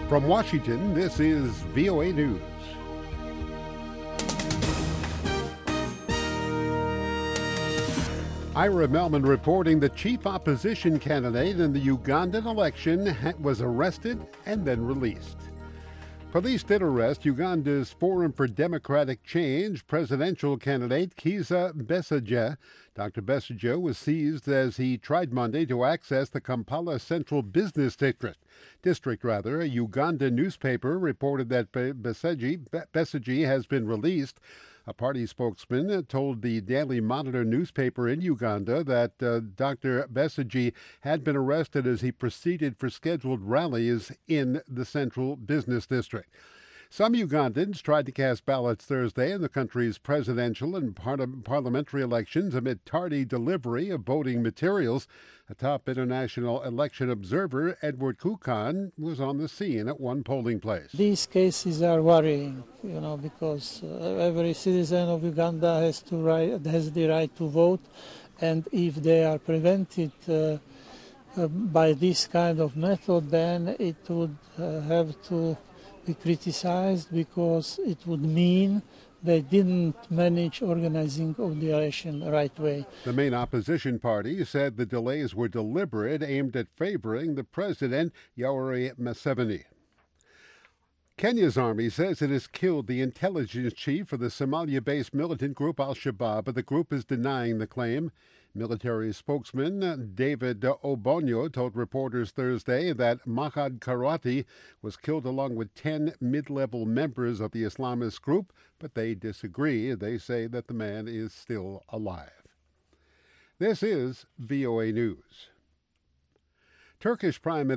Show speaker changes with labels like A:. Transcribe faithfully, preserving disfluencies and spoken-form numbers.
A: From Washington, this is V O A News. Ira Melman reporting the chief opposition candidate in the Ugandan election was arrested and then released. Police did arrest Uganda's Forum for Democratic Change presidential candidate Kizza Besigye. Doctor Besigye was seized as he tried Monday to access the Kampala Central Business District. District, rather. A Uganda newspaper reported that Besigye, Besigye has been released. A party spokesman told the Daily Monitor newspaper in Uganda that uh, Doctor Besigye had been arrested as he proceeded for scheduled rallies in the Central Business District. Some Ugandans tried to cast ballots Thursday in the country's presidential and par- parliamentary elections amid tardy delivery of voting materials. A top international election observer, Edward Kukan, was on the scene at one polling place.
B: These cases are worrying, you know, because uh, every citizen of Uganda has to right, has the right to vote, and if they are prevented uh, uh, by this kind of method, then it would uh, have to be criticized because it would mean they didn't manage organizing of the election the right way.
A: The main opposition party said the delays were deliberate, aimed at favoring the president, Yoweri Museveni. Kenya's army says it has killed the intelligence chief for the Somalia-based militant group Al-Shabaab, but the group is denying the claim. Military spokesman David Obonyo told reporters Thursday that Mahad Karati was killed along with ten mid-level members of the Islamist group, but they disagree. They say that the man is still alive. This is V O A News. Turkish Prime Minister